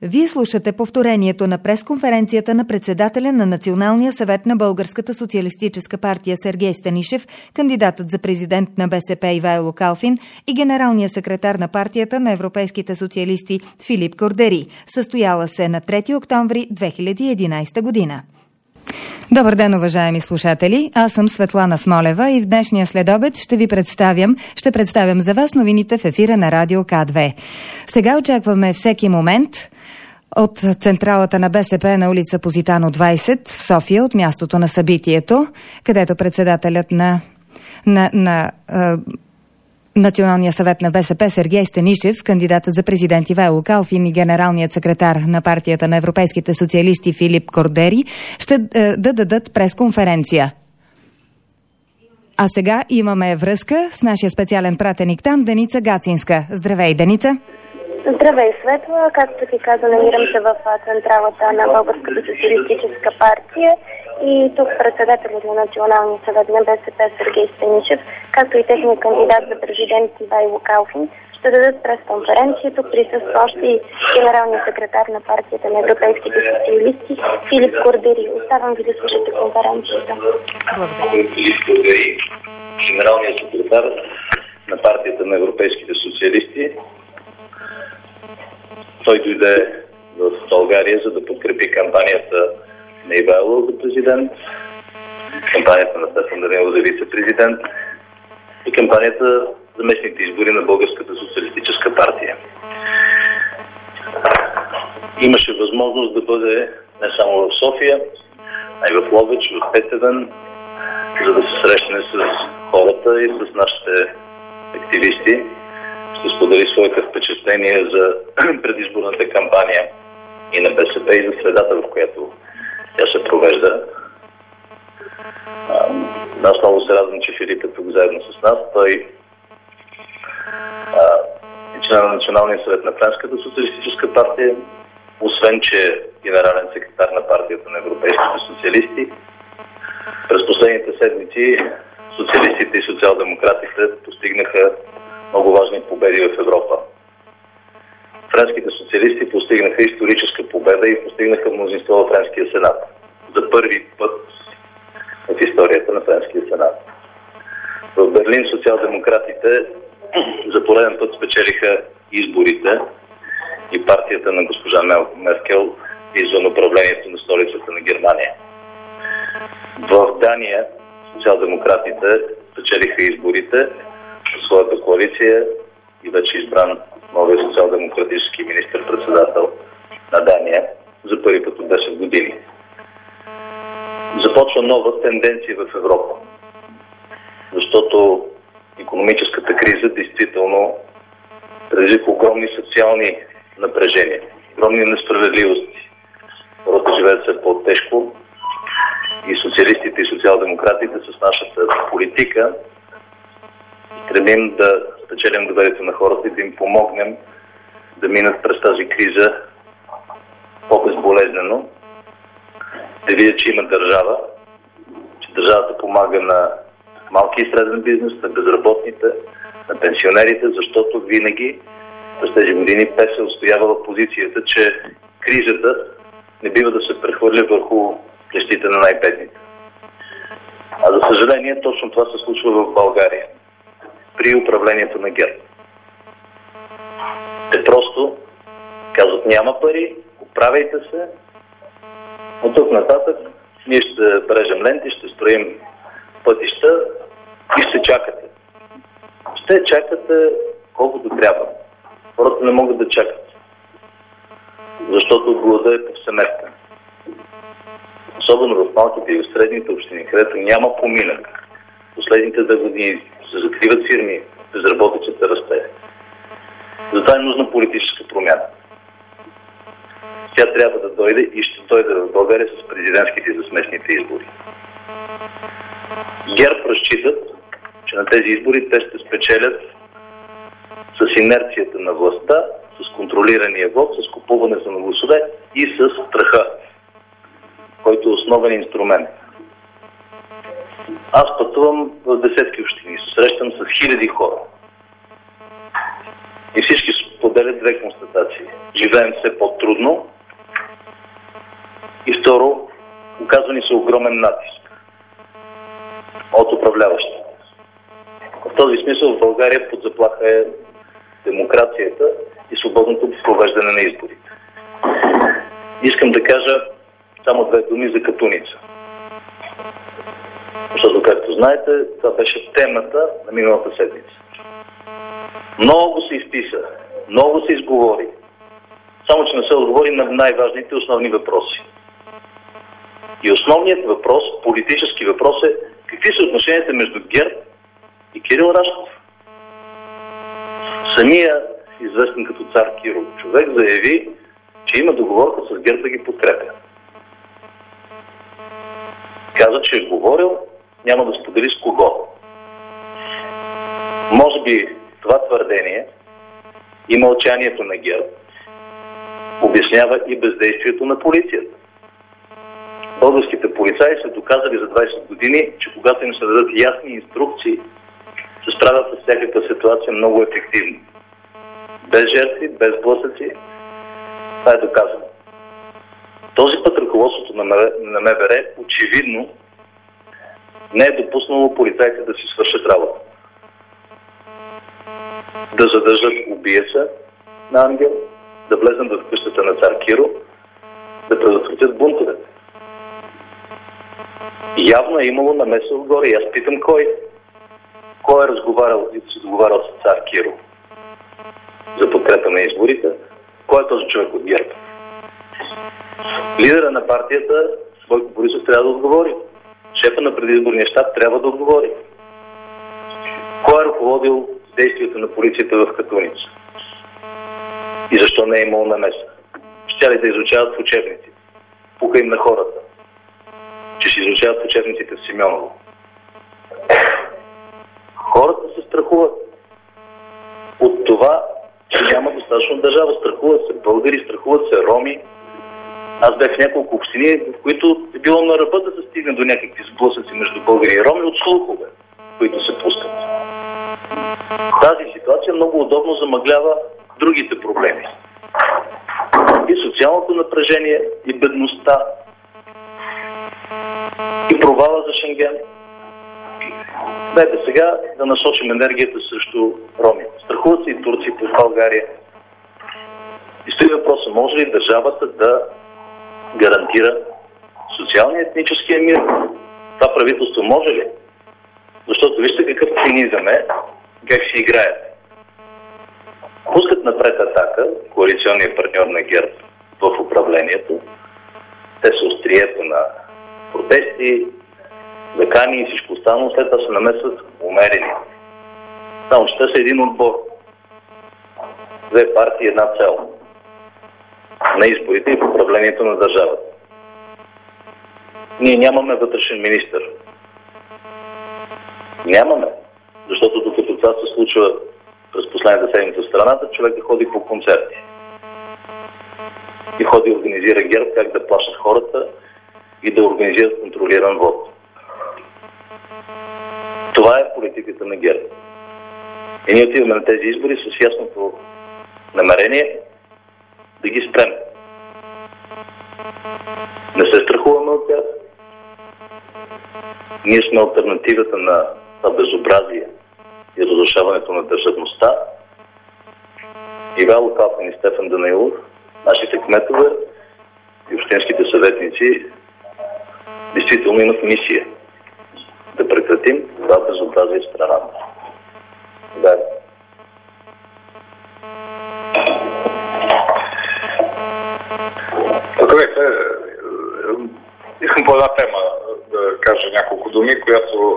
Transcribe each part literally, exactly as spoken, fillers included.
Вие слушате повторението на пресконференцията на председателя на Националния съвет на Българската социалистическа партия Сергей Станишев, кандидатът за президент на БСП Ивайло Калфин и генералния секретар на партията на европейските социалисти Филип Кордери, състояла се на трети октомври две хиляди и единадесета година. Добър ден, уважаеми слушатели! Аз съм Светлана Смолева и в днешния следобед ще ви представям, ще представям за вас новините в ефира на Радио К две. Сега очакваме всеки момент от централата на БСП на улица Позитано двадесет в София, от мястото на събитието, където председателят на, на, на а, Националния съвет на БСП Сергей Станишев, кандидатът за президент Ивайло Калфин и генералният секретар на партията на европейските социалисти Филип Кордери ще да дадат пресконференция. А сега имаме връзка с нашия специален пратеник там, Деница Гацинска. Здравей, Деница! Здравей, Светла! Както ти каза, намирам се в централата на Българската социалистическа партия и тук председателят на Националния съвет на БСП Сергей Станишев, както и техният кандидат за президент Ивайло Калфин, ще дадат пресконференция. Тук присъства още и генералният секретар на партията на европейските социалисти Филип Кордери. Оставам ви да слушате конференцията. Благодаря. Филип Кордери, генералният секретар на партията на европейските социалисти. Той дойде в България, за да подкрепи кампанията на Ивайло за президент, кампанията на Стефан Данаилов за вице-президент и кампанията за местните избори на Българската социалистическа партия. Имаше възможност да бъде не само в София, а и в Ловеч, в Тетевен, за да се срещне с хората и с нашите активисти. Ще сподели своите впечатления за предизборната кампания и на БСП и за средата, в която тя се провежда. Аз много се радвам, че Филип е тук заедно с нас. Той е член на Националния съвет на Френската социалистическа партия, освен че е генерален секретар на партията на европейските социалисти. През последните седмици социалистите и социал-демократите постигнаха много важни победи в Европа. Френските социалисти постигнаха историческа победа и постигнаха мнозинство в Френския сенат. За първи път в историята на Френския сенат. В Берлин социал-демократите за пореден път спечелиха изборите и партията на госпожа Меркел извън управлението на столицата на Германия. В Дания социал-демократите спечелиха изборите със своята коалиция и вече избран новия социал-демократически министър-председател на Дания за първи път от десет години. Започва нова тенденция в Европа, защото икономическата криза действително предизвика огромни социални напрежения, огромни несправедливости. Хората живеят все по-тежко и социалистите и социал-демократите с нашата политика стремим да спечелим доверието на хората и да им помогнем да минат през тази криза по-безболезнено, да видят, че има държава, че държавата помага на малки и среден бизнес, на безработните, на пенсионерите, защото винаги през тези години те се отстоявала позицията, че кризата не бива да се прехвърля върху плещите на най-бедните. А за съжаление, точно това се случва в България при управлението на ГЕРБ. Те просто казват: няма пари, оправяйте се, от тук нататък ние ще брежем ленти, ще строим пътища и ще чакате. Ще чакате колкото трябва. Хората не могат да чакат, защото глада е повсеместен. Особено в малките и в средните общини, където няма поминък. Последните две години се закриват фирми, безработицата расте. Затова е нужна политическа промяна. Тя трябва да дойде и ще дойде в България с президентските и с местните избори. ГЕРБ разчитат, че на тези избори те ще спечелят с инерцията на властта, с контролирания вод, с купуването на гласове и с страха, който е основен инструмент. Аз пътувам в десетки общини, се срещам с хиляди хора. И всички споделят две констатации. Живеем все по-трудно и второ, оказва ни се огромен натиск от управляващите. В този смисъл в България под заплаха е демокрацията и свободното провеждане на изборите. Искам да кажа само две думи за Катуница. Защото, както знаете, това беше темата на миналата седмица. Много се изписа, много се изговори, само че не се отговори на най-важните основни въпроси. И основният въпрос, политически въпрос е какви са отношенията между ГЕРБ и Кирил Рашков. Самия, известен като цар Киро, човек заяви, че има договорка с ГЕРБ да ги подкрепя. Каза, че е говорил, няма да сподели с кого. Може би това твърдение и мълчанието на ГЕРБ обяснява и бездействието на полицията. Българските полицаи са доказали за двайсет години, че когато им се дадат ясни инструкции, се справят с всякаква ситуация много ефективно. Без жертви, без блъсъци. Това е доказано. Този път ръководството на МВР очевидно не е допуснало полицайите да си свършат работа. Да задържат убиеца на Ангел, да влезнат в къщата на цар Киро, да предотвратят бунтовете. Явно е имало намеса отгоре. И аз питам кой. Кой е разговарял и се договарял с цар Киро за подкрепа на изборите? Кой е този човек от ГЕРБ? Лидера на партията Бойко Борисов трябва да отговори. Шефа на предизборния щаб трябва да отговори. Кой е ръководил действието на полицията в Катуница? И защо не е имало намеса? Щяли да изучават в учебниците. Пука им на хората, че ще изучават в учебниците в Симеоново. Хората се страхуват от това, че няма достатъчно държава. Страхуват се българи, страхуват се роми. Аз бях в няколко общини, в които е било на ръба да се стигне до някакви сблъсъци между българи и роми от слухове, които се пускат. Тази ситуация много удобно замъглява другите проблеми. И социалното напрежение, и бедността, и провала за Шенген. Дайте сега да насочим енергията срещу роми. Страхуват се и турците в България. И стои въпроса, може ли държавата да гарантира социалния етническия мир? Това правителство може ли? Защото вижте какъв цинизъм е, как си играят. Пускат напред Атака, коалиционния партньор на ГЕРБ в управлението. Те са острието на протести, закани и всичко останало, след това се намесват умерени. Само че те са един отбор. Две партии, една цел. На изборите и в управлението на държавата. Ние нямаме вътрешен министър. Нямаме. Защото докато това се случва през последната седмица в страната, човек да ходи по концерти. И ходи и организира ГЕРБ как да плащат хората и да организират контролиран вод. Това е политиката на ГЕРБ. И ние отиваме на тези избори с ясното намерение да ги спрем. Не се страхуваме от тях. Ние сме алтернативата на това безобразие и разрушаването на държавността. Ивайло Калфин и Стефан Данаилов, нашите кметове и общинските съветници действително имат мисия да прекратим това безобразие в страната. Да. Здравейте, искам по една тема да кажа няколко думи, която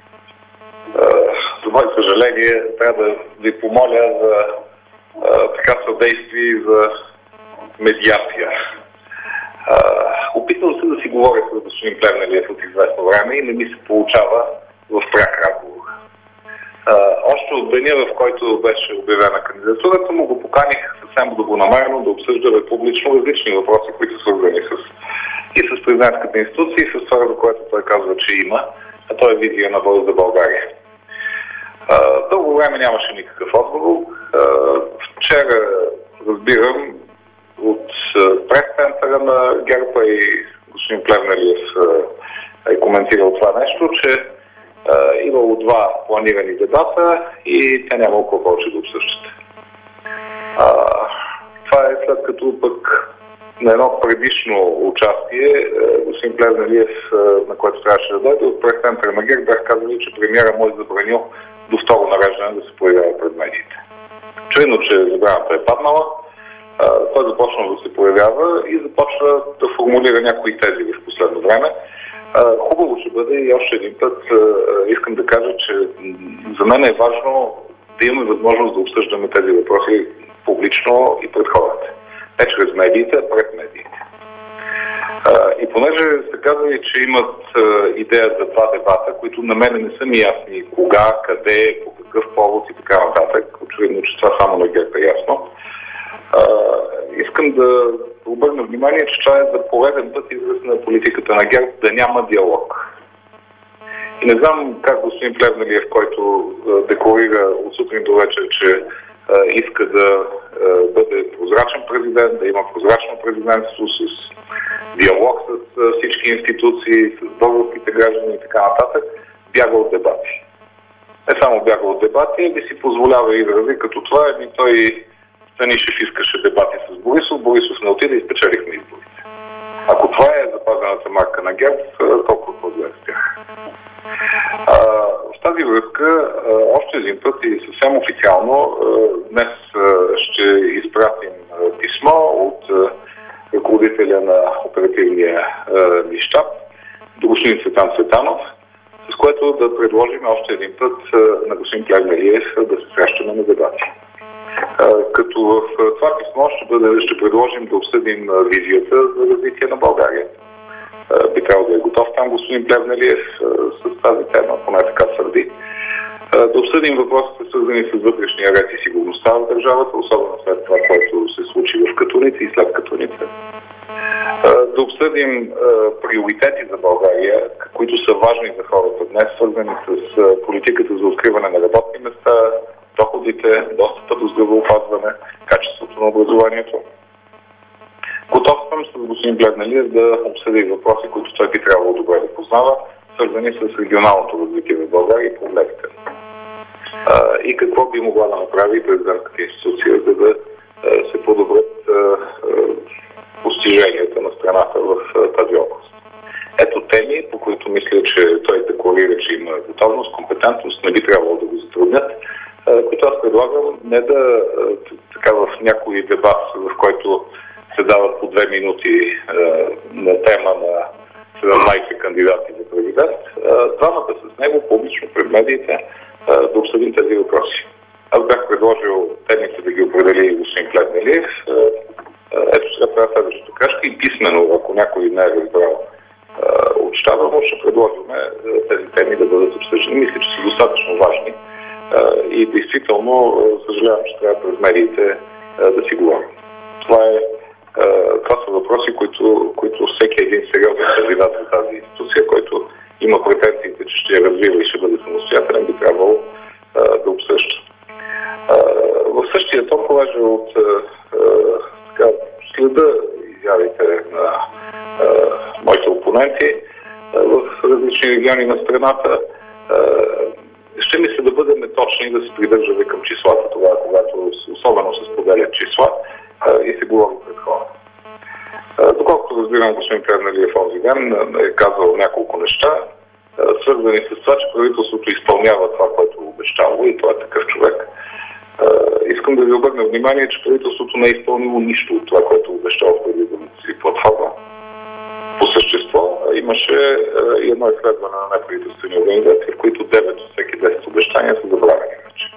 за мое съжаление трябва да ви помоля за така съдействие и за медиация. Опитвам се да си говоря с господин Плевнелиев от известно време и не ми се получава в пряк разговор. Още от деня, в който беше обявена кандидатурата, му го поканих съвсем добронамерено да обсъждаме публично различни въпроси, които са свързани с и с президентската институция, и с това, за което той казва, че има, а то е визия на Бъл за България. Дълго време нямаше никакъв отговор. Вчера разбирам от прес-центъра на ГЕРБ и господин Плевнелиев е коментирал това нещо, че е имало два планирани дебата и те няма какво повече да обсъждат. Това е след като пък на едно предишно участие господин Плевнелиев, на което трябваше да дойде, от прес-центъра на ГЕРБ бях казали, че премиера му е забранил до второ нареждане да се появява пред медиите. Очевидно, че забраната е паднала. Той започна да се появява и започва да формулира някои тези в последно време. Хубаво ще бъде и още един път искам да кажа, че за мен е важно да имаме възможност да обсъждаме тези въпроси публично и пред хората. Не чрез медиите, а пред медиите. И понеже се казали, че имат идея за два дебата, които на мен не са ми ясни кога, къде, по какъв повод и така нататък, очевидно, че това само на ГЕРБ е ясно, искам да обърна внимание, че това е за пореден път израз на политиката на ГЕРБ да няма диалог. И не знам как господин Плевнелиев, който декларира от сутрин до вечер, че иска да бъде прозрачен президент, да има прозрачно президентство с диалог с всички институции, с българските граждани и така нататък, бяга от дебати. Не само бяга от дебати, би си позволява изрази като това, еми той Станишев искаше дебати с Борисов, Борисов не отиде и спечелихме изборите. Ако това е запазената марка на ГЕРБ, толкова по-зле с тях. А, в тази връзка, а, още един път и съвсем официално, а, днес а, ще изпратим а, писмо от а, ръководителя на оперативния ми щаб до господин Цветан Цветанов, с което да предложим още един път а, на господин Плевнелиев да се срещаме на дебати. А, като в това писмо ще, бъде, ще предложим да обсъдим а, визията за развитие на България. Би трябвало да е готов там господин Плевнелиев с тази тема, поне така твърди. Да обсъдим въпросите, свързани с вътрешния ред и сигурността в държавата, особено след това, което се случи в Катуница и след Катуница. Да обсъдим приоритети за България, които са важни за хората днес, свързани с политиката за откриване на работни места, доходите, достъпа до здравеопазване, качеството на образованието. Готов съм с господин Плевнелиев да обсъди въпроси, които той би трябвало добре да познава, свързани с регионалното развитие в България и проблемите. И какво би могла да направи президентската институция, за да се подобрят постиженията на страната в тази област. Ето теми, по които мисля, че той декларира, че има готовност, компетентност, не би трябвало да го затруднят, които аз предлагам не да така в някой дебат, в който се дават по две минути е, на тема на седемнайсет кандидати за президент, двамата с него публично пред медиите е, да обсъдим тези въпроси. Аз бях предложил темите да ги определи господин Плевнелиев. Е, ето сега правя следващата крачка и писмено, ако някой не е разбрал е, от щаба, му ще предложим е, тези теми да бъдат обсъждани. Мисля, че са достатъчно важни е, и действително е, съжалявам, че трябва през медиите е, да си говорим. Това е Това са въпроси, които, които всеки един сериозен кандидат за тази институция, който има претенциите, че ще я развива и ще бъде самостоятелен, би трябвало а, да обсъжда. А, в същия тон, понеже от а, така, следа изявите на а, моите опоненти а, в различни региони на страната, а, ще ми се да бъдем точни и да се придържаме към числата, това, когато особено се споделят числа и се говори пред хората. Доколкото разбирам, господин Плевнелиев онзи ден е казал няколко неща, свързани с това, че правителството изпълнява това, което е обещало и това е такъв човек. Искам да ви обърна внимание, че правителството не е изпълнило нищо от това, което е обещало в предизборната си платформа. По същество имаше и едно изследване на неправителствени организации, в които девет от всеки десет обещания са забравени вече.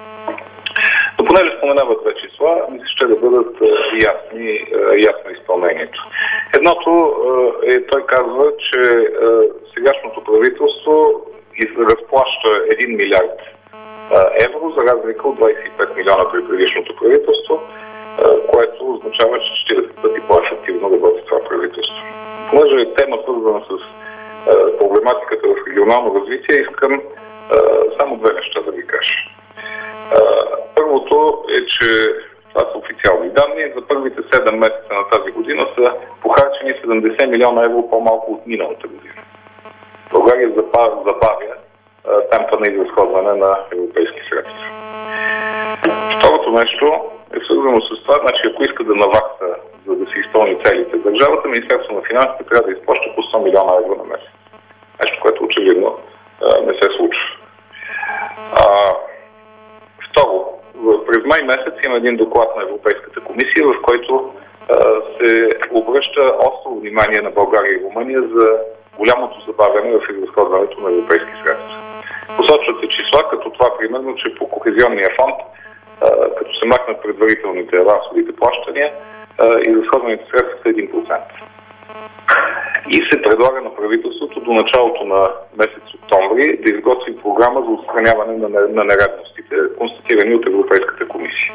Но понеже споменават две числа, мисля, ще да бъдат ясни, ясно изпълнението. Едното е, той казва, че сегашното правителство разплаща един милиард евро, за разлика от двайсет и пет милиона при предишното правителство, което означава, че четирийсет пъти по-ефективно работи това правителство. Понеже е тема свързана с проблематиката в регионално развитие, искам само две неща да ви кажа. Първото е, че това са официални данни, за първите седем месеца на тази година са похарчени седемдесет милиона евро по-малко от миналата година. България забавя темпа на изразходване на европейски средства. Второто нещо е свързано с това, значи ако иска да навакса, за да се изпълни целите държавата, Министерството на финансите трябва да изплаща по сто милиона евро на месец. Нещо, което очевидно не се случва. А, второ, през май месец има един доклад на Европейската комисия, в който а, се обръща остро внимание на България и Румъния за голямото забавяне в изразходването на европейски средства. Посочват се числа, като това примерно, че по Кохезионния фонд, а, като се махнат предварителните авансовите плащания, изразходваните средства са един процент. И се предлага на правителството до началото на месец октомври да изготви програма за отстраняване на, на нередностите, констатирани от Европейската комисия.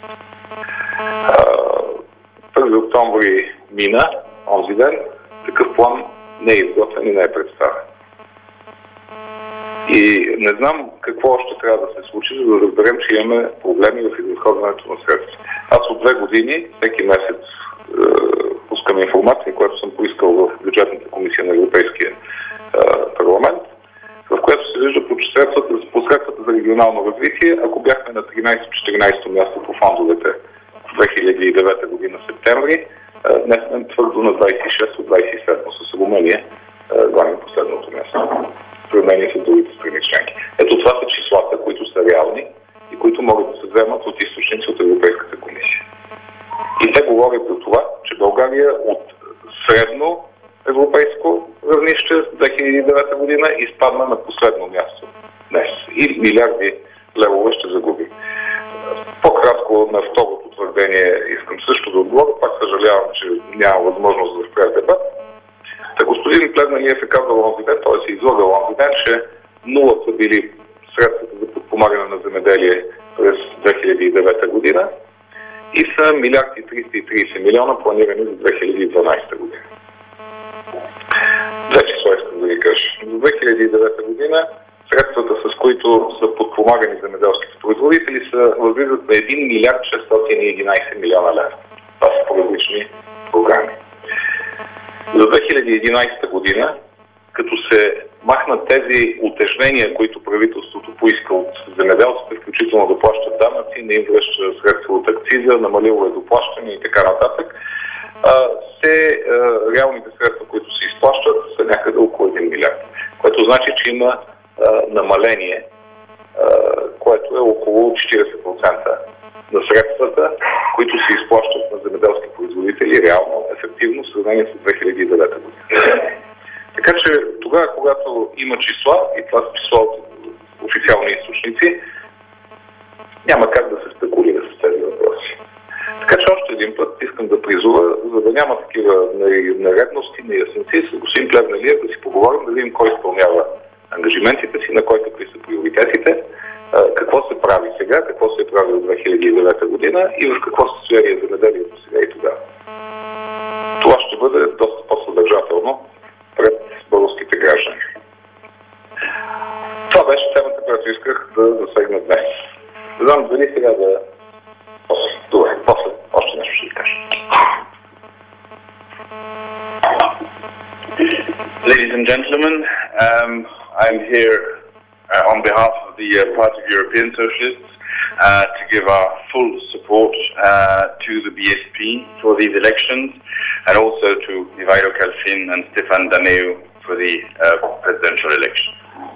първи октомври мина, онзи ден, такъв план не е изготвен и не е представен. И не знам какво още трябва да се случи, за да разберем, че имаме проблеми в изразходването на средства. Аз от две години, всеки месец, е, пускам информация, която съм поискал в бюджетната комисия на Европейския е, парламент, в която се вижда по средствата, по средствата за регионално развитие. Ако бяхме на тринайсето-четиринайсето място по фондовете в две хиляди и девета година септември, е, днес сме твърдо на двайсет и шесто-двайсет и седмо с Румъния, е, главно последното място. В сравнение с другите страни членки. Ето това са числата, които са реални и които могат да се вземат от източници от Европейската комисия. И те говорят за това, че България от средно европейско равнище с две хиляди и девета година изпадна на последно място днес. И милиарди левове ще загуби. По-кратко на второто твърдение искам също да отговоря. Пак съжалявам, че няма възможност да спря дебат. Та господин Плевнелиев е казал онзи ден, т.е. се излагал онзи ден, че нула са били средствата за подпомагане на земеделие през две хиляди и девета година и са милиард и триста и трийсет милиона планирани за две хиляди и дванайсета година. Две числа искам да ви кажа. За две хиляди и девета година средствата, с които са подпомагани земеделските производители, са възлизат на един милиард шестстотин и единайсет милиона лева. Това са по различни програми. За две хиляди и единайсета година, като се махнат тези утежнения, които правителството поиска от земеделците, включително да плащат данъци, не им връща средства от акциза, намалило е доплащане и така нататък, се, реалните средства, които се изплащат, са някъде около един милиард. Което значи, че има намаление, което е около четирийсет процента на средствата, които се изплащат на земеделски производители реално, ефективно, в сравнение с две хиляди и девета година. Така че тогава, когато има числа, и това са числа от официални източници, няма как да се спекулира с тези въпроси. Така че още един път искам да призова, за да няма такива нередности, неясници, с господин Плевнелиев да си поговорим, да видим кой изпълнява ангажиментите си, на кой какви са приоритетите, какво се прави сега, какво се е прави от две хиляди и девета година и в какво състояние е земеделието сега и тогава. Това ще бъде доста по-съдържателно пред българските граждани. Това беше темата, която исках да засегна днес. Не знам дали сега да... После. Добре, после. Още нещо ще ви кажа. Ladies and gentlemen, um, I'm here uh, on behalf of the uh, Party of European Socialists uh, to give our full support uh, to the B S P for these elections and also to Ivailo Calfin and Stefan Daneu for the uh, presidential election.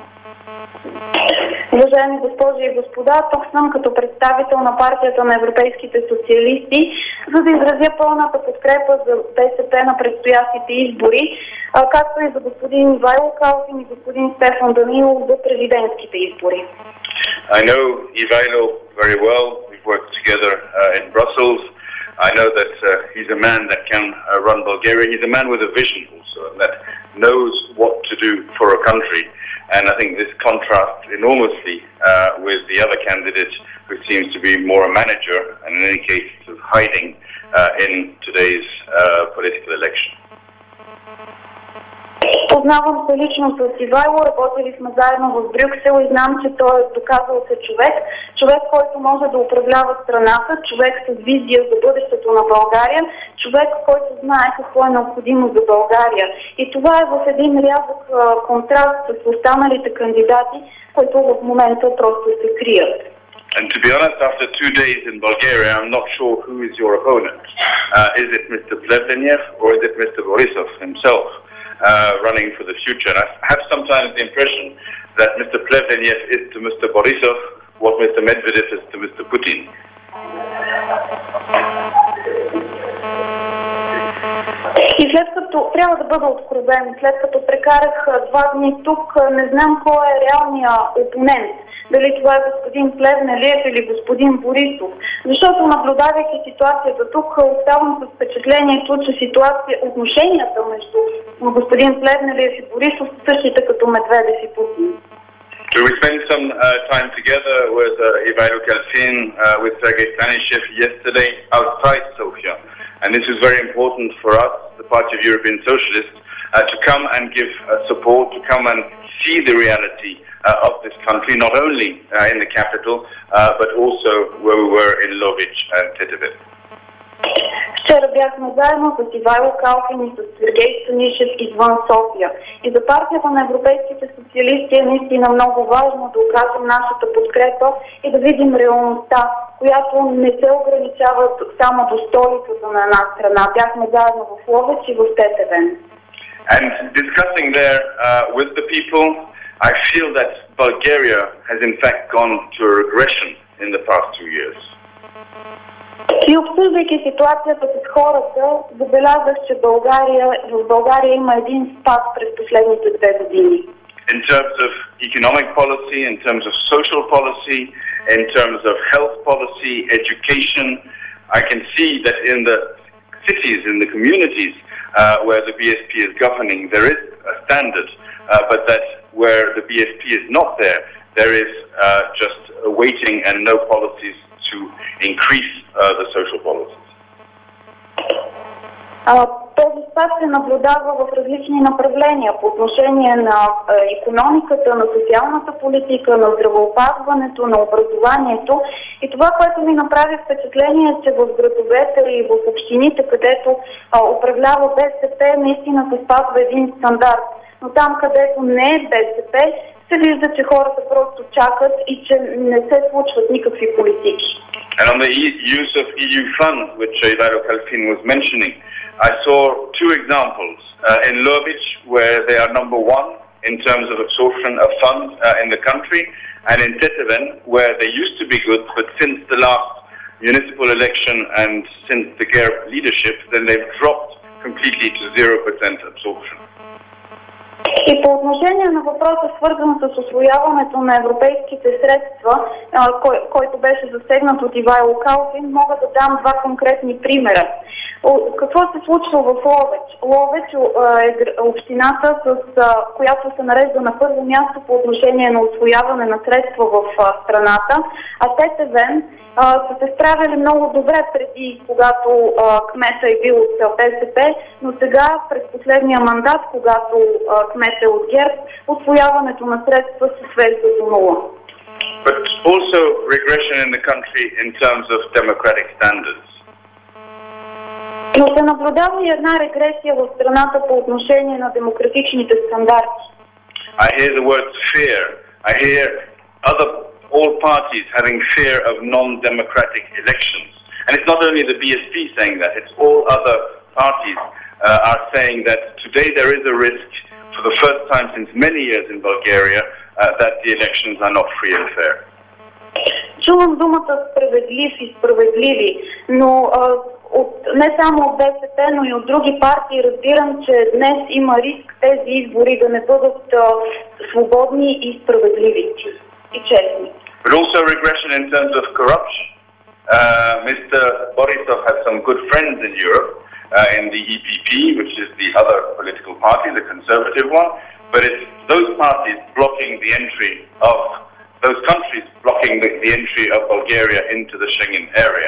Уважаеми госпожи и господа, тук съм като представител на партията на европейските социалисти, за да изразя пълната подкрепа за БСП на предстоящите избори, както и за господин Ивайло Калфин и господин Стефан Данилов за президентските избори. I know Ivailo very well. We've worked together uh, in Brussels. I know that uh, he's a man that can uh, run Bulgaria. He's a man with a vision also, and that knows what to do for a country. And I think this contrasts enormously uh, with the other candidate who seems to be more a manager and in any case is hiding uh, in today's uh, political election. Познавам се лично с Ивайло, работили сме заедно в Брюксел и знам, че той е доказал се човек, човек, който може да управлява страната, човек с визия за бъдещето на България, човек, който знае какво е необходимо за България. И това е в един рязък а, контраст с останалите кандидати, които в момента просто се крият. And to be honest, after two days in Bulgaria, I'm not sure who is your opponent. Uh, is it Mister Plevnev or is it Mister Borisov himself uh, running for the future? And I have sometimes the impression that Mister Plevnev is to Mister Borisov what Mister Medvedev is to Mister Putin. И след като, трябва да бъда откровен, след като прекарах два дни тук, не знам кой е реалният опонент. Дали това е господин Плевнелиев или господин Борисов. Защото наблюдавайки ситуацията тук, оставам с впечатлението, че ситуация, отношенията между господин Плевнелиев и Борисов са същите като Медведев и Путин. So we spent some uh, time together with uh, Ivailo Kalfin, uh, with Sergei Stanishev yesterday outside Sofia. And this is very important for us, the Party of European Socialists, uh, to come and give uh, support, to come and see the reality uh, of this country, not only uh, in the capital, uh, but also where we were in Lovich and Tetevin. Вчера бяхме заедно с Ивайло Калфин и с Сергей Станишев извън София. И за партията на европейските социалисти е наистина много важно да окажем нашата подкрепа и да видим реалността, която не се ограничава само до столицата на една страна. Бяхме заедно в Ловеч и в Тетевен. And discussing there uh, with the people, I feel that Bulgaria has in fact gone to a regression in the past two years. И обсъждайки ситуацията с хората, забелязах, че България, в България има един спад през последните две години. In terms of economic policy, in terms of social policy, in terms of health policy, education, I can see that in the cities, in the communities uh, where the B S P is governing, there is a standard, uh, but that where the B S P is not there, there is uh, just a waiting and no policies to increase uh, the social policies. А, този спад се наблюдава в различни направления по отношение на а, икономиката, на социалната политика, на здравеопазването, на образованието. И това, което ми направи впечатление, е, че в градовете и в общините, където а, управлява Б С П, наистина се спазва един стандарт. Но там, където не е Б С П, се вижда, че хората просто чакат и че не се случват никакви политики. And on the e- use of E U funds, which Ivailo Kalfin was mentioning, I saw two examples. Uh, in Lovich, where they are number one in terms of absorption of funds uh, in the country, and in Teteven, where they used to be good, but since the last municipal election and since the G E R B leadership, then they've dropped completely to zero percent absorption. И по отношение на въпроса, свързан с усвояването на европейските средства, кой, който беше засегнат от Ивайло Калфин, мога да дам два конкретни примера. Какво се случва в Ловеч? Ловеч е общината, с която се нарежда на първо място по отношение на усвояване на средства в страната, а Тетевен са се справили много добре преди, когато кмета е бил от Б С П, но сега през последния мандат, когато кмет е от Г E R Б, усвояването на средства се свежда до нула. But also regression in the country in terms of democratic standards. Но се наблюдава и една регресия в страната по отношение на демократичните стандарти. I hear the word fear. I hear other all parties having fear of non-democratic elections. And it's not only the B S P saying that, it's all other parties uh, are saying that today there is a risk for the first time since many years in Bulgaria uh, that the elections are not free and fair. Чувам думата справедлив и справедливи, но а, от, не само от Б С П, но и от други партии разбирам, че днес има риск тези избори да не бъдат а, свободни и справедливи и честни. But also regression in terms of corruption. Uh, Mister Borisov has some good friends in Europe, uh, in the E P P, which is the other political party, the conservative one, but it's those parties blocking the entry of those countries blocking the, the entry of Bulgaria into the Schengen area.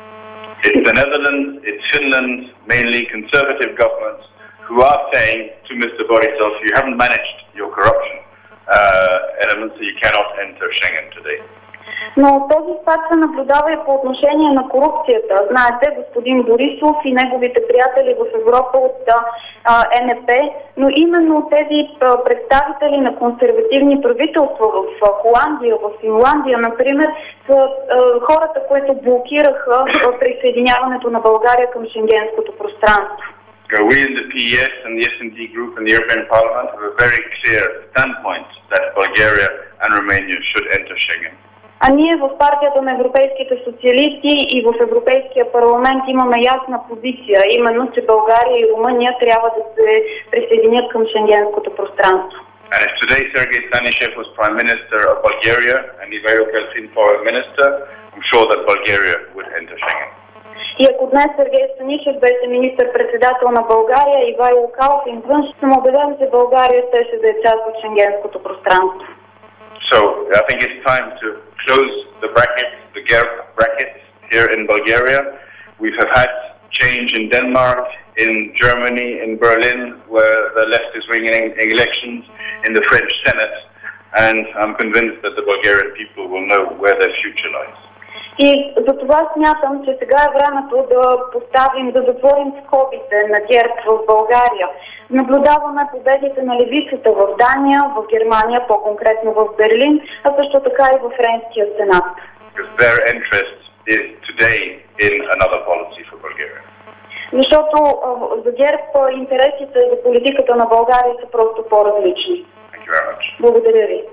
It's the Netherlands, it's Finland, mainly conservative governments, who are saying to to Mister Borisov, you haven't managed your corruption uh, elements, so you cannot enter Schengen today. Но този спад се наблюдава и по отношение на корупцията. Знаете, господин Борисов и неговите приятели в Европа от а, Н П, но именно тези а, представители на консервативни правителства в а, Холандия, в Финландия, например, са а, хората, които блокираха а, присъединяването на България към шенгенското пространство. Uh, we in the P E S and the S and D group in the European Parliament have a very clear standpoint that Bulgaria and Romania should enter Schengen. А ние в партията на европейските социалисти и в Европейския парламент имаме ясна позиция, именно, че България и Румъния трябва да се присъединят към шенгенското пространство. And if today Sergei Stanishev was Prime Minister of Bulgaria and Ivailo Kalfin Foreign Minister, I'm sure that Bulgaria would enter Schengen. И ако днес Сергей Станишев беше министър-председател на България и Ивайло Калфин външен, съм убеден, че България щеше да е част от шенгенското пространство. So I think it's time to close the brackets, the G E R B brackets here in Bulgaria. We have had change in Denmark, in Germany, in Berlin, where the left is winning elections, in the French Senate, and I'm convinced that the Bulgarian people will know where their future lies. И за това смятам, че сега е времето да поставим, да затворим скобите на Г E R Б в България. Наблюдаваме победите на левицата в Дания, в Германия, по-конкретно в Берлин, а също така и в Френския сенат. Their interest is today in another policy for Bulgaria. Защото за Г E R Б интересите за политиката на България са просто по-различни. Thank you very much. Благодаря ви.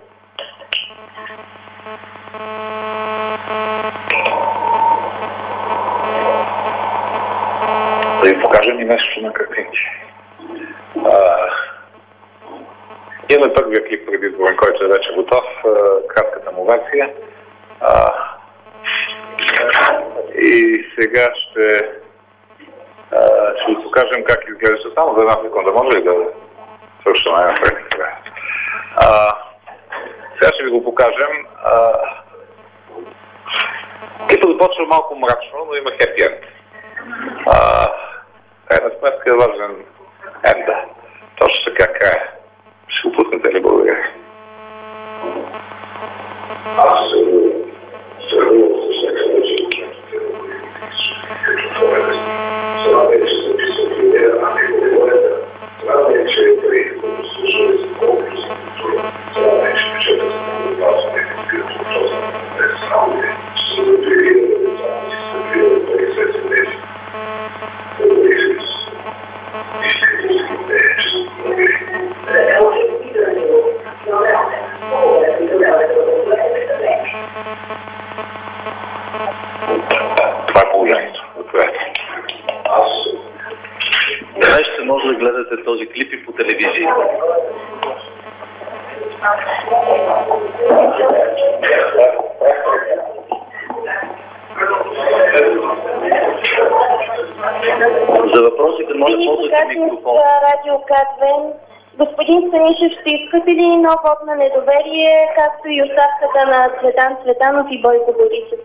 Да ви покажем и нещо на картинки. Имаме първия клип предизборен, който е вече готов, а, кратката му версия. А, и сега ще, а, ще ви покажем как изглежда. Само за една секунда, може ли да свършим най-напред? Сега ще ви го покажем. А, клипът започва малко мрачно, но има хепи енд. Крайна сметка е важен енда. Точно така края. Ще го пуснете ли? Благодаря. Аз това е положението. Днес ще може да гледате този клип и по телевизия. За въпросите, моля, ползвайте микрофон. Радио Кадвен. Господин Станишев, ще искате ли нов вот на недоверие, както и оставката на Цветан Цветанов и Бойко Борисов?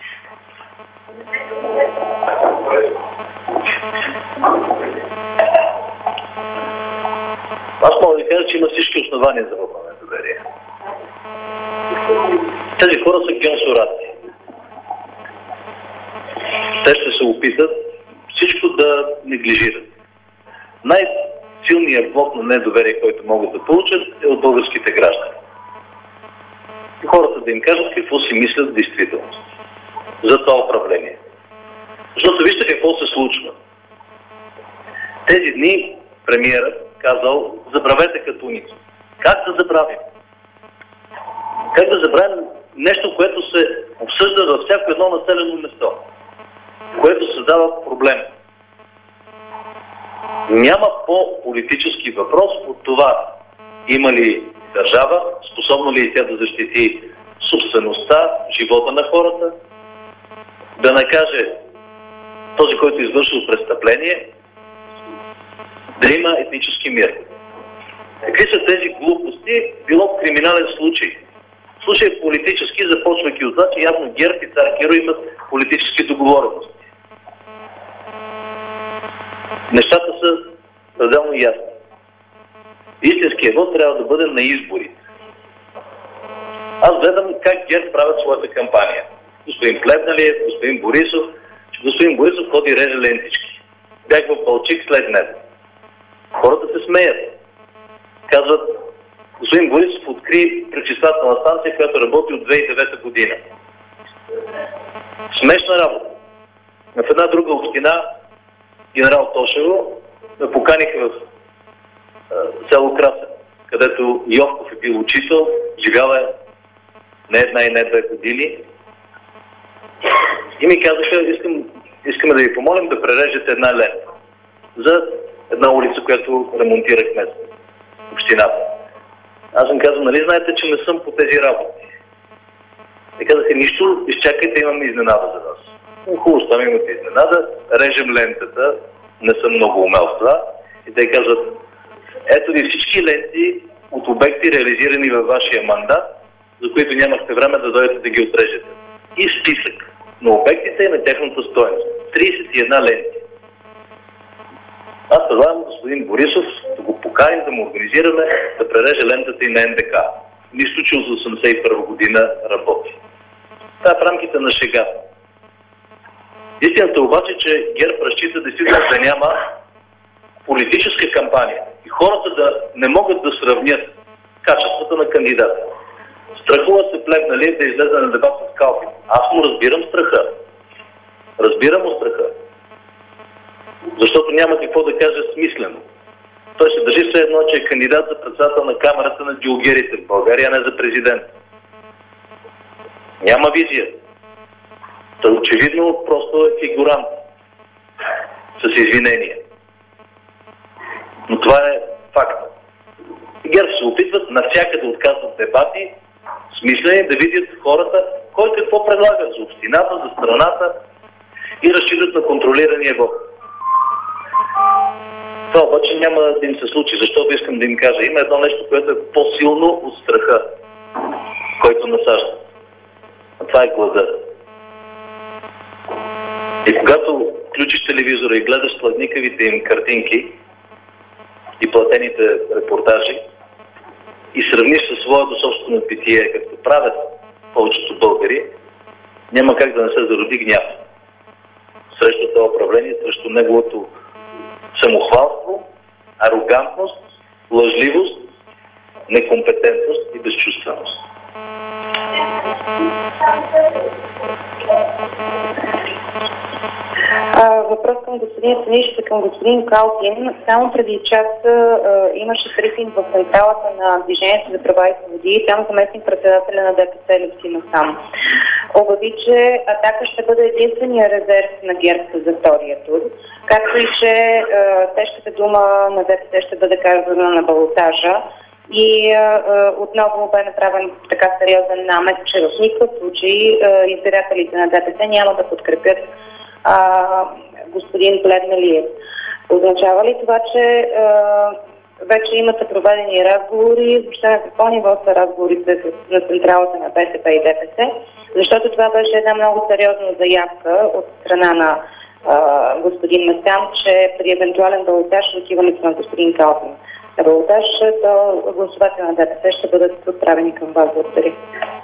Аз мога да кажа, че има всички основания за вот на недоверие. Тези хора са генсорати. Те ще се опитат всичко да неглижират. Най-силният вот на недоверие, който могат да получат, е от българските граждани. И хората да им кажат какво си мислят в действителност за това управление. Защото вижте какво се случва. Тези дни премиерът казал: забравете катуница. Как да забравим? Как да забравим нещо, което се обсъжда във всяко едно населено место, което създава проблем? Няма по-политически въпрос от това: има ли държава, способна ли е тя да защити собствеността, живота на хората, да накаже този, който е извършил престъпление, да има етнически мир. Какви са тези глупости? Било криминален случай. Случай е политически, започвайки от това, че явно ГЕРБ и Цар Киро имат политически договорености. Нещата са пределно ясни. Истинският вот трябва да бъде на изборите. Аз гледам как ГЕРБ правят своята кампания. Господин Плевнелиев, господин Борисов. Господин Борисов ходи реже лентички. Бях в Балчик след него. Хората се смеят. Казват, господин Борисов откри пречиствателна станция, която работи от две хиляди и девета година. Смешна работа. В една друга община, генерал Тошево, ме поканиха в е, село Красен, където Йовков е бил учител, живял е не една и не две години. И ми казаха, искам, искаме да ви помолим да прережете една лента за една улица, която ремонтирахме в общината. Аз им казвам, нали знаете, че не съм по тези работи? Те казаха, нищо, изчакайте, имаме изненада за вас. Хубаво, там имате изненада, режем лентата, не съм много умел в това. И те казват, ето ви всички ленти от обекти, реализирани във вашия мандат, за които нямахте време да дойдете да ги отрежете. И списък на обектите и на тяхната стойност. тридесет и една ленти. Аз предлагам господин Борисов да го поканим, да му организираме да пререже лентата и на Н Д К. Нищо, че от осемдесет и първа година работи. Това е в рамките на шегата. Истината обаче, че ГЕРБ разчита действително да няма политическа кампания и хората да не могат да сравнят качествата на кандидата. Страхува се Плевнелиев да излезе на дебат с Калфин. Аз му разбирам страха. Разбирам му страха. Защото няма какво да каже смислено. Той се държи все едно, че е кандидат за председател на Камерата на дилгерите в България, а не за президент. Няма визия. Той очевидно просто е фигурант. С извинение. Но това е факт. И ГЕРБ се опитват навсякъде отказват дебати, смислени, да видят хората кой какво предлага за общината, за страната и разчитат на контролирания вот. Това обаче няма да им се случи, защото искам да им кажа. Има едно нещо, което е по-силно от страха, който насажда. А това е глада. И когато включиш телевизора и гледаш сладникавите им картинки и платените репортажи и сравниш със своето собствено питие, както правят повечето българи, няма как да не се зароди гняв срещу това управление, срещу неговото самохвалство, арогантност, лъжливост, некомпетентност и безчувственост. Въпрос към господин Станишев и към господин Калфин. Само преди час а, имаше брифинг в централата на Движението за права и свободи. Там заместник председателя на Д П С Лютви Местан обяви, че Атака ще бъде единствения резерв на ГЕРБ за втория тур, както и че а, тежката дума на Д П С ще бъде казана на балотажа. И а, отново бе направен така сериозен намек, че в никакъв случай а, избирателите на Д П С няма да подкрепят а, господин Плевнелиев. Означава ли това, че а, вече имате проведени разговори, въобще на какво ниво са разговорите на централата на Б С П и Д П С? Защото това беше една много сериозна заявка от страна на а, господин Местан, че при евентуален балотаж отиването на господин Калфин на балотаж, то гласовете на Д П С ще бъдат отправени към вас. Благодаря.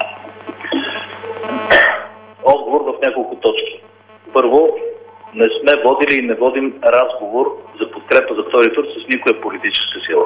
Отговор в няколко точки. Първо, не сме водили и не водим разговор за подкрепа за втори тур с никоя политическа сила.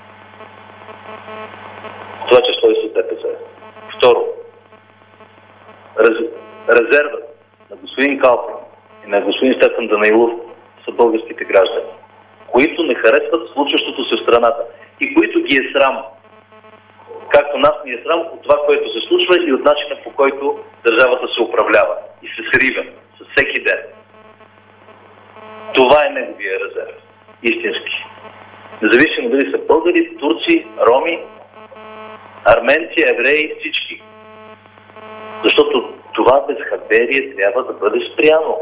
Това число и с Д П С. Второ, раз, резерва на господин Калфин и на господин Стефан Данаилов са българските граждани, които не харесват случващото се в страната и които ги е срам. Както нас ни е срам от това, което се случва и от начина, по който държавата се управлява и се срива със всеки ден. Това е неговия резерв. Истински. Независимо дали са българи, турци, роми, арменци, евреи, всички. Защото това безхаберие трябва да бъде спряно.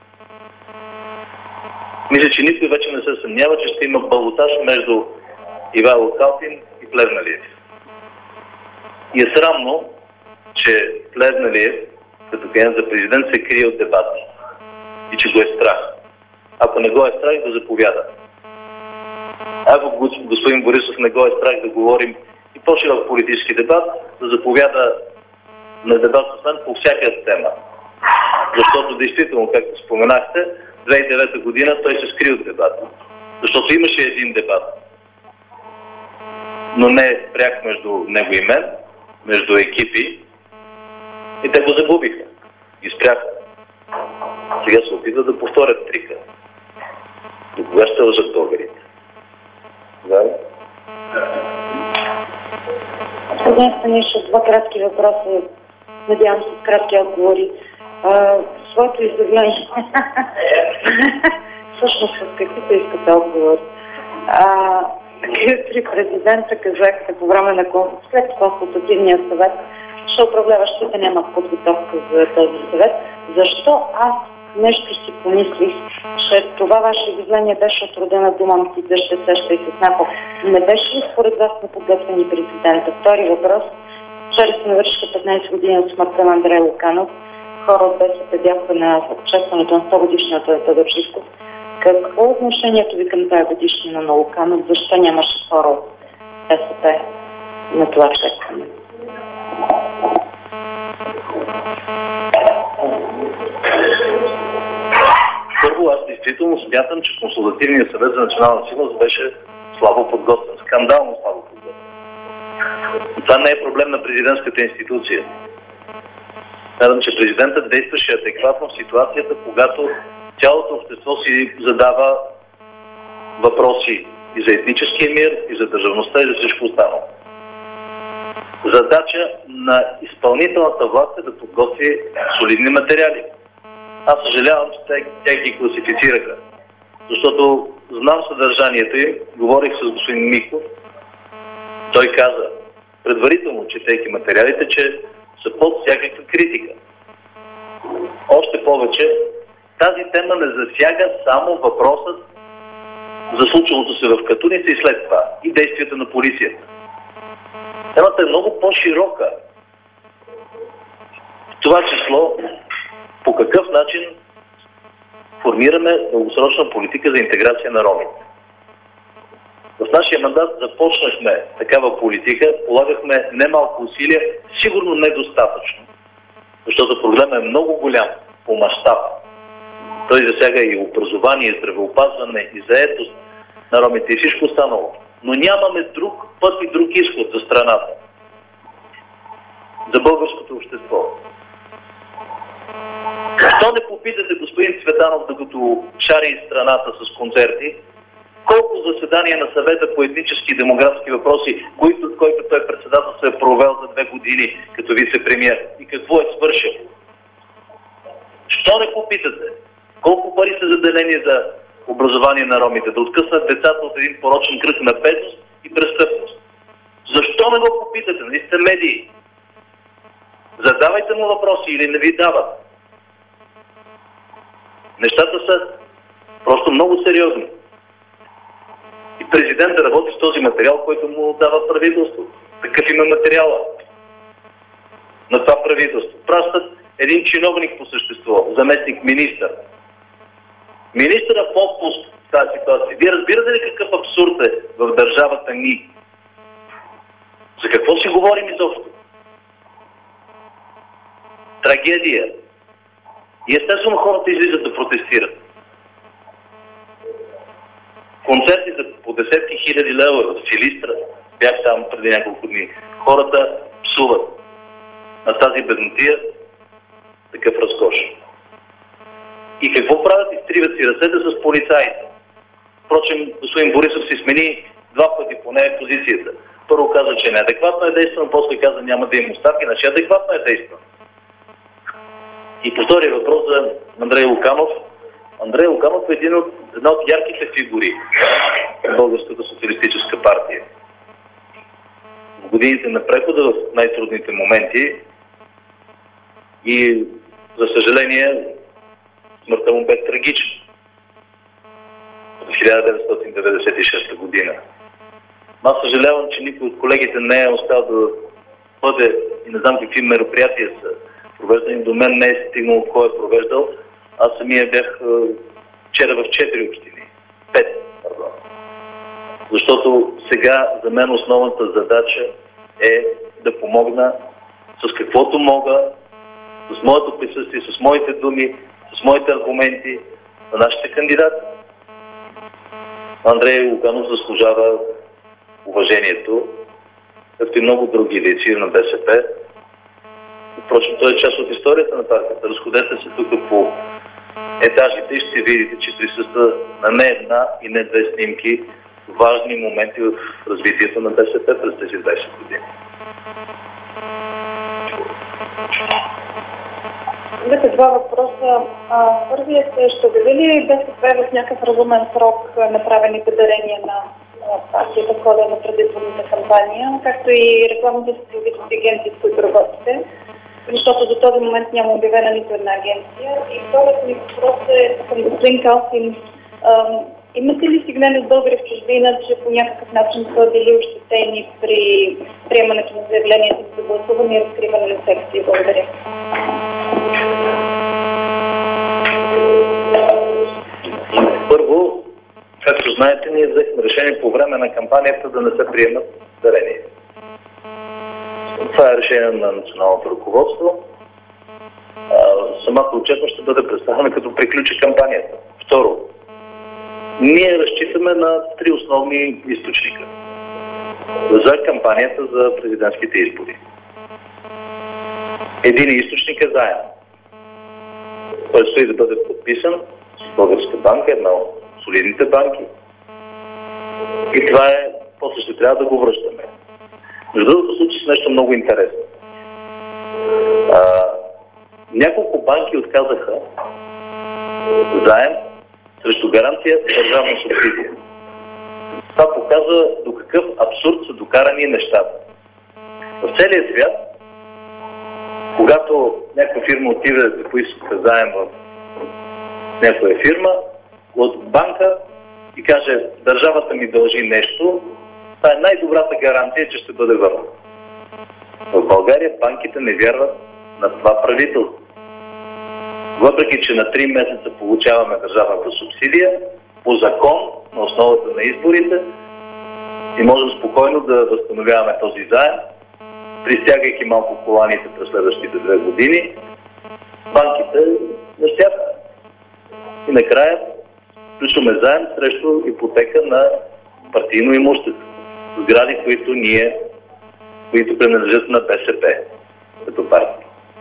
Мисля, че никой вече не се съмнява, че ще има балотаж между Ивайло Калфин и Плевнелиев. И е срамно, че Плевнелиев, като кандидат за президент, се крие от дебати. И че го е страх. Ако не го е страх, да заповяда. Ако господин Борисов не го е страх да говорим и по-широк политически дебат, да заповяда на дебат с мен по всяка тема. Защото действително, както споменахте, две хиляди и девета година той се скри от дебата. Защото имаше един дебат, но не пряк между него и мен, между екипи, и те го загубиха. И спряха. Сега се опитват да повторят трика. До кога ще лъжат българите? Да? Господин Станишев, два кратки въпроса. Надявам се с кратки отговори. А, своето изявление. Всъщност, с каквито искате отговор. А, при президента казахте по време на след консултативния съвет, че управляващите нямат подготовка за този съвет. Защо аз нещо си помислих, че това ваше изявление беше от родена дума на Тита, ще сеща и с няколко. Не беше ли според вас неподготвени президента? Втори въпрос. Вчера се навършиха петнайсет години от смъртта на Андрей Луканов. Хора от БСП бяха на честването на сто годишната на Тодор Живков. Какво е отношението ви към тази годишнина на Луканов? Защо нямаше хора от БСП на това честване? Първо, аз действително смятам, че Консултативният съвет за национална сигурност беше слабо подготвен, скандално слабо подготвен. Но това не е проблем на президентската институция. Смятам, че президентът действаше адекватно в ситуацията, когато цялото общество си задава въпроси и за етническия мир, и за държавността, и за всичко останало. Задача на изпълнителната власт е да подготви солидни материали. Аз съжалявам, че те, те ги класифицираха, защото знам съдържанието им, говорих с господин Миков, той каза, предварително четейки материалите, че са под всякаква критика. Още повече, тази тема не засяга само въпросът за случилото се в Катуница и след това, и действията на полицията. Темата е много по-широка. В това число, по какъв начин формираме дългосрочна политика за интеграция на ромите. В нашия мандат започнахме такава политика, полагахме немалко усилия, сигурно недостатъчно, защото проблемът е много голям по мащаб. Той засяга и образование, и здравеопазване, и заетост на ромите и всичко останало. Но нямаме друг път и друг изход за страната, за българското общество. Защо не попитате господин Цветанов, докато шари из страната с концерти, колко заседания на съвета по етнически и демографски въпроси, който, който той председател се е провел за две години като вице-премиер и какво е свършил? Що не попитате? Колко пари са заделени за образование на ромите, да откъснат децата от един порочен кръг на бедност и престъпност? Защо не го попитате? Нали сте медии? Задавайте му въпроси или не ви дават. Нещата са просто много сериозни. И президентът работи с този материал, който му дава правителство. Такъв има материала на това правителство. Пращат един чиновник по същество, заместник министър. Министъра в отпуск в тази ситуация. Вие разбирате ли какъв абсурд е в държавата ни? За какво си говорим изобщо? Трагедия. И естествено хората излизат да протестират. Концерти за по десетки хиляди лева в Силистра. Бях там преди няколко дни. Хората псуват на тази беднотия такъв разкош. И какво правят? Изтриват си ръцете с полицаите. Впрочем, господин Борисов си смени два пъти поне позицията. Първо каза, че неадекватно е действано, после каза, няма да има оставки, значи адекватно е действано. И по втория въпрос за Андрей Луканов. Андрей Луканов е един от, една от ярките фигури в Българската социалистическа партия. В годините на прехода, в най-трудните моменти, и за съжаление смъртта му бе трагична в хиляда деветстотин деветдесет и шеста година. Аз съжалявам, че никой от колегите не е остал да бъде и не знам какви мероприятия са провеждани. До мен не е стигнал кой е провеждал. Аз самия бях вчера в четири общини. Пет, пардон. Защото сега за мен основната задача е да помогна с каквото мога, с моето присъствие, с моите думи, с моите аргументи на нашите кандидати. Андрей Луканов заслужава уважението, както и много други дейци на БСП. Впрочем, той е част от историята на партията. Разходете се тук по етажите и ще видите, че присъства на не една и не две снимки важни моменти в развитието на БСП през тези двайсет години. Имате два въпроса. А, първият е, ще обяви ли БСП в някакъв разумен срок направените дарения на партията в хода на предизборната кампания, както и рекламните социологически агенции, с които работите, защото до този момент няма обявена нито една агенция. И вторият ми въпрос е към господин Калфин. Имате ли сигнали от българи в чужбина, че по някакъв начин са били ощетени при приемането на заявлението за гласуване и разкриване на секции? Благодаря. Първо, както знаете, ние взехме решение по време на кампанията да не се приемат дарения. Това е решение на националното ръководство. Самата отчетност ще бъде представена като приключи кампанията. Второ, ние разчитаме на три основни източника за кампанията за президентските избори. Един източник е заем. Той стои да бъде подписан с Българска банка, една от солидните банки. И това е, после ще трябва да го връщаме. Между другото, случи с нещо много интересно. А, няколко банки отказаха заем срещу гаранция държавна субсидия. Това показва до какъв абсурд са докарани нещата. В целия свят, когато някаква фирма отиде да поиска заем в някоя фирма, от банка и каже, държавата ми дължи нещо, това е най-добрата гаранция, че ще бъде върнат. В България банките не вярват на това правителство. Въпреки че на три месеца получаваме държавната субсидия, по закон, на основата на изборите, и можем спокойно да възстановяваме този заем, пристягайки малко коланите през следващите две години, банките не сядат. И накрая включваме заем срещу ипотека на партийно имущество. Сгради, които ние, които принадлежат на БСП като партия.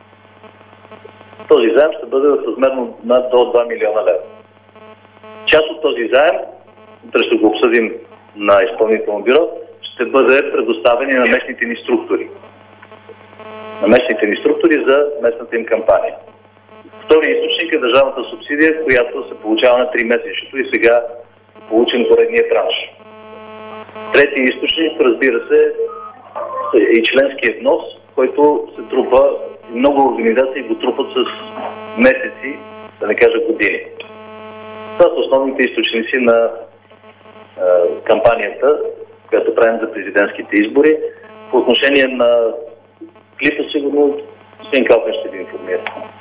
Този заем ще бъде в размер на до два милиона лева. Част от този заем, утре ще го обсъдим на изпълнително бюро, ще бъде предоставени на местните ни структури. На местните ни структури за местната им кампания. Втори източник е държавната субсидия, която се получава на три месечето и сега е получен поредния транш. Трети източник, разбира се, е и членския внос, който се трупа, и много организации го трупат с месеци, да не кажа години. Това са основните източници на е, кампанията, която правим за президентските избори. По отношение на клипа, сигурно господин Калфин ще ви информира.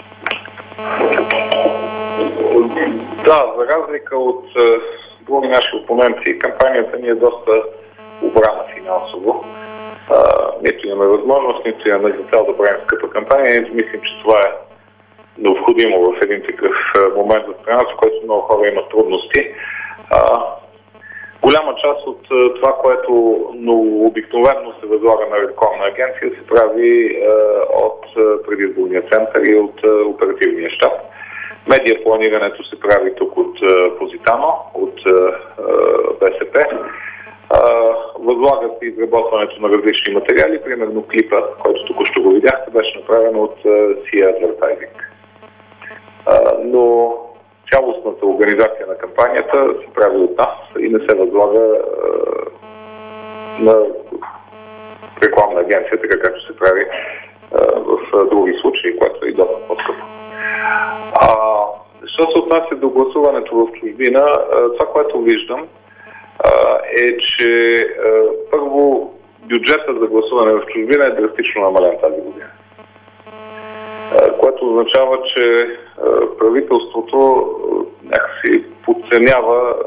Да, за разлика от е, други наши опоненти, кампанията ни е доста обрана финансово. А, нито имаме възможност, нито имаме за цел да правим скъпа кампания. И мислим, че това е необходимо в един такъв момент за страната, в който много хора имат трудности. А, голяма част от това, което обикновено се възлага на рекламна агенция, се прави а, от предизборния център и от а, оперативния щаб. Медиа планирането се прави тук от а, Позитано, от а, БСП. Uh, възлагат и изработването на различни материали. Примерно клипа, който току-що го видяхте, беше направен от uh, Си Advertising. Uh, но цялостната организация на кампанията се прави от нас и не се възлага uh, на рекламна агенция, така както се прави uh, в uh, други случаи, което е и доста по-скъпо. Uh, що се отнася до гласуването в чужбина, uh, това, което виждам, е, че е, първо бюджета за гласуване в чужбина е драстично намален тази година. Е, което означава, че е, правителството е, някакси подценява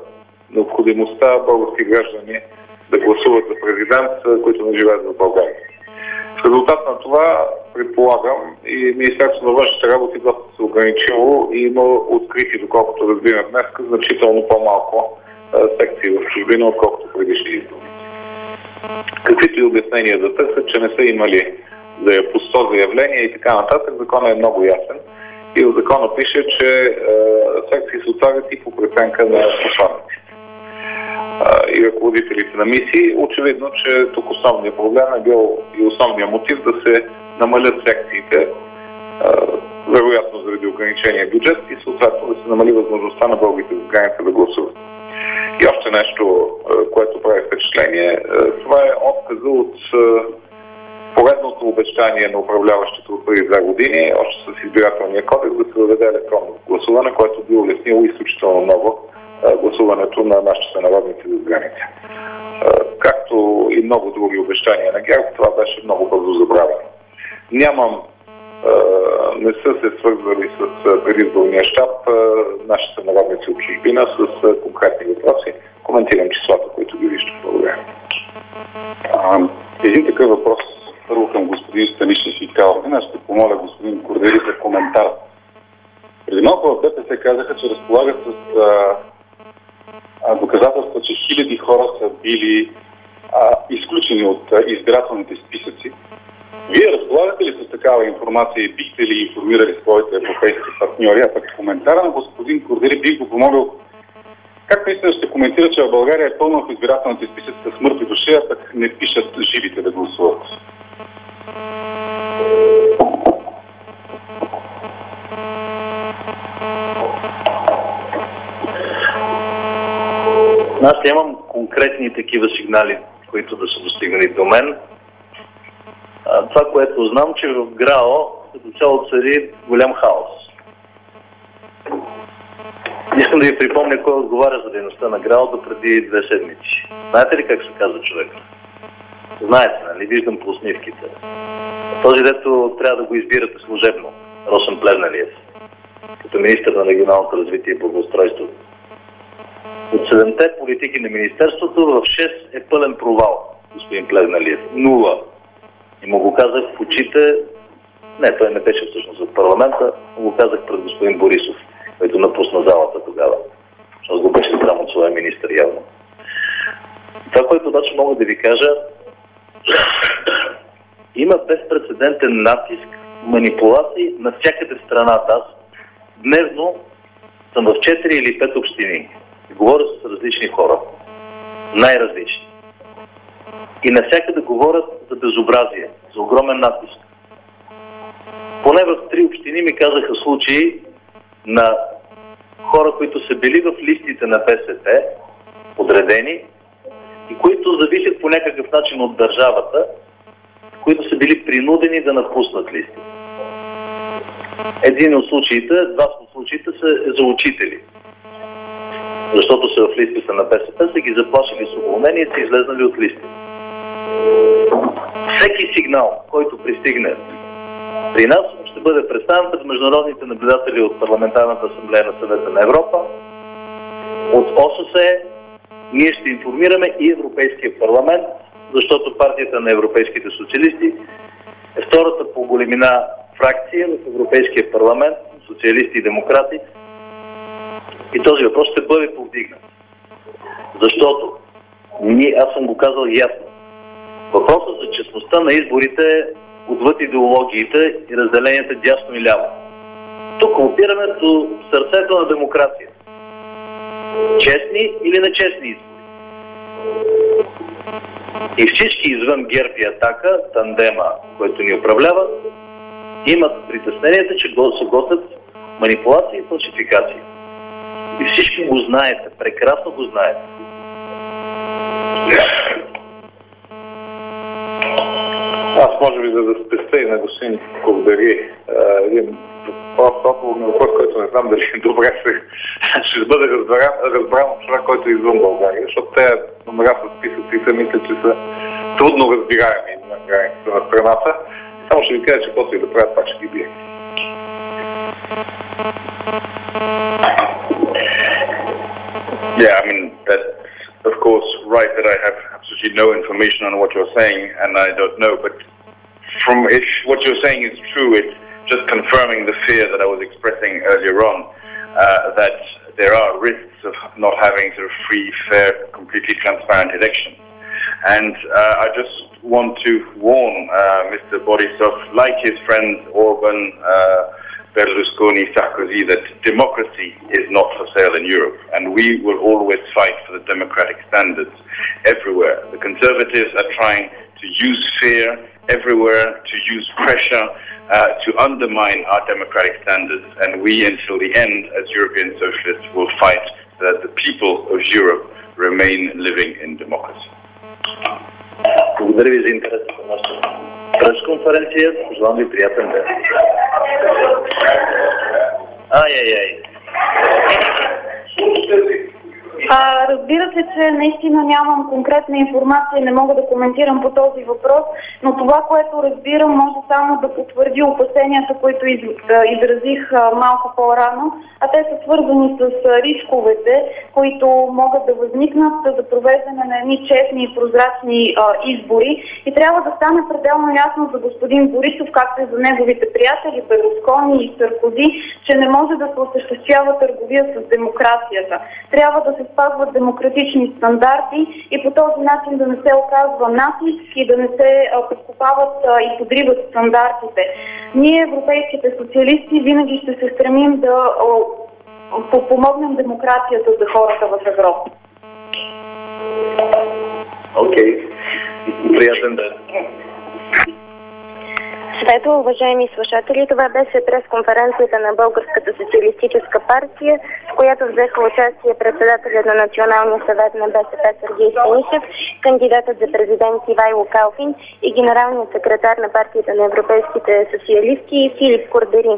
необходимостта български граждани да гласуват за президент, които не живеят в България. В резултат на това, предполагам, и Министерството на външните работи доста се ограничило и има открити, доколкото разбирам днес, значително по-малко секции в чужбина, отколкото предишни избори. Каквито и обяснения да търсят, че не са имали по сто заявления и така нататък, законът е много ясен. И в закона пише, че е, секции се отварят и по преценка на посланиците и ръководителите на мисии. Очевидно, че тук основният проблем е бил и основният мотив да се намалят секциите, е, вероятно заради ограничения бюджет и съответно да се намали възможността на българите за граница да гласуват. И още нещо, е, което прави впечатление, е, това е отказа от е, поредното обещание на управляващите от преди две години, още с избирателния кодекс, да се въведе електронно гласуване, което би улеснило изключително много гласуването на нашите сънародници зад граница. Както и много други обещания на ГЕРБ, това беше много бързо забравено. Нямам, не са се свързвали с предизборния щаб нашите сънародници от чужбина с конкретни въпроси. Коментирам числата, които ги виждат в България. Един такъв въпрос първо към господин Станишев и Калфин. Аз ще помоля господин Корнелиев за коментар. Преди малко в ДПС казаха, че разполагат с а, а, доказателства, че хиляди хора са били а, изключени от а, избирателните списъци. Вие разполагате ли с такава информация и бихте ли информирали своите европейски партньори? А пък коментара на господин Корнелиев бих го помолил как наистина ще коментира, че в България е пълно в избирателните списъци с мъртви души, а пък не пишат живите да гласуват? Аз нямам конкретни такива сигнали, които да са достигнали до мен. А, това, което знам, че в ГРАО като цяло цари голям хаос. Искам да ви припомня кой отговаря за дейността на ГРАО до преди две седмици. Знаете ли как се казва човек? Знаете, нали? Виждам по усмивките. Този, дето трябва да го избирате служебно, Росен Плевнелиев, като министър на регионалното развитие и благоустройството. От седемте политики на министерството в шест е пълен провал, господин Плевнелиев. Нула. И му го казах в очите, не, той не беше всъщност в парламента, му го казах пред господин Борисов, който напусна залата тогава. Защото го беше срам от своя министър явно. Това, което обаче мога да ви кажа, има безпрецедентен натиск, манипулации навсякъде в страната. Аз дневно съм в четири или пет общини. Говоря с различни хора. Най-различни. И навсякъде говорят за безобразие, за огромен натиск. Поне в три общини ми казаха случаи на хора, които са били в листите на БСП, подредени, и които зависят по някакъв начин от държавата, които са били принудени да напуснат листи. Един от случаите, два от случаите са за учители. Защото са в листите на БСП, са ги заплашили с уволнение и са излезнали от листи. Всеки сигнал, който пристигне при нас, ще бъде представен пред международните наблюдатели от Парламентарната асамблея на Съвета на Европа, от ОССЕ. Ние ще информираме и Европейския парламент, защото партията на европейските социалисти е втората по големина фракция в Европейския парламент, социалисти и демократи. И този въпрос ще бъде повдигнат. Защото, ние, аз съм го казал ясно, въпросът за честността на изборите отвъд идеологиите и разделенията дясно и ляво. Тук опираме до сърцето на демокрация. Честни или нечестни избори. И всички извън ГЕРБ и Атака, тандема, който ни управлява, имат притеснението, че се готвят манипулации и фалшификации. И всички го знаете, прекрасно го знаете. Аз може би за да спестя и на господин Ковдари един прост отговор на въпрос, който не знам дали добре се ще бъде разбран, разбран от човек, който е извън България, защото те номера с списъците мисля, че са трудно разбираеми на границата на страната. Само ще ви кажа, че после и да правят, пак ще ги бие. Yeah, I mean, that's of course right that I have absolutely no information on what you're saying, and I don't know, but from if what you're saying is true, it's just confirming the fear that I was expressing earlier on, uh, that there are risks of not having sort of free, fair, completely transparent elections. And uh, I just want to warn uh, Mister Borisov, like his friends Orban, uh, Berlusconi, Sarkozy, that democracy is not for sale in Europe, and we will always fight for the democratic standards everywhere. The Conservatives are trying to use fear everywhere, to use pressure uh, to undermine our democratic standards, and we, until the end, as European socialists, will fight so that the people of Europe remain living in democracy. Благодаря ви за интереса към нашата пресконференция. Пожелавам ви приятен ден. Ай-ай-ай. А, разбира се, че наистина нямам конкретна информация и не мога да коментирам по този въпрос, но това, което разбирам, може само да потвърди опасенията, които из, изразих а, малко по-рано, а те са свързани с а, рисковете, които могат да възникнат за провеждане на едни честни и прозрачни а, избори. И трябва да стане пределно ясно за господин Борисов, както и за неговите приятели Берлускони и Саркози, че не може да се осъществява търговия с демокрацията. Трябва да се спазват демократични стандарти и по този начин да не се оказва натиск и да не се подкопават и подриват стандартите. Ние, европейските социалисти, винаги ще се стремим да подпомогнем демокрацията за хората в Европа. Окей. Приятен ден. Светло, уважаеми слушатели, това беше пресконференцията на Българската социалистическа партия, в която взеха участие председателят на Националния съвет на БСП Сергей Станишев, кандидатът за президент Ивайло Калфин и генералният секретар на партията на европейските социалисти Филип Кордери.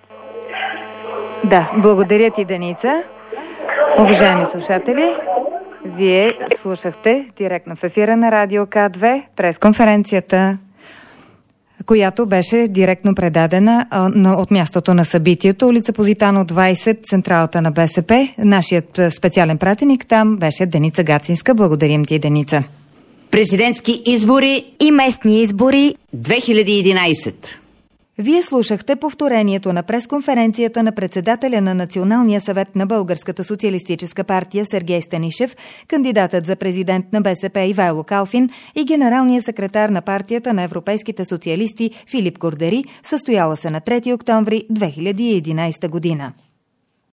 Да, благодаря ти, Деница. Уважаеми слушатели, вие слушахте директно в ефира на Радио К две пресконференцията, която беше директно предадена а, на, от мястото на събитието, улица Позитано двайсет, централата на БСП. Нашият специален пратеник там беше Деница Гацинска. Благодарим ти, Деница. Президентски избори и местни избори две хиляди и единайсет. Вие слушахте повторението на пресконференцията на председателя на Националния съвет на Българската социалистическа партия Сергей Станишев, кандидатът за президент на БСП Ивайло Калфин и генералния секретар на партията на европейските социалисти Филип Кордери, състояла се на трети октомври две хиляди и единайсета година.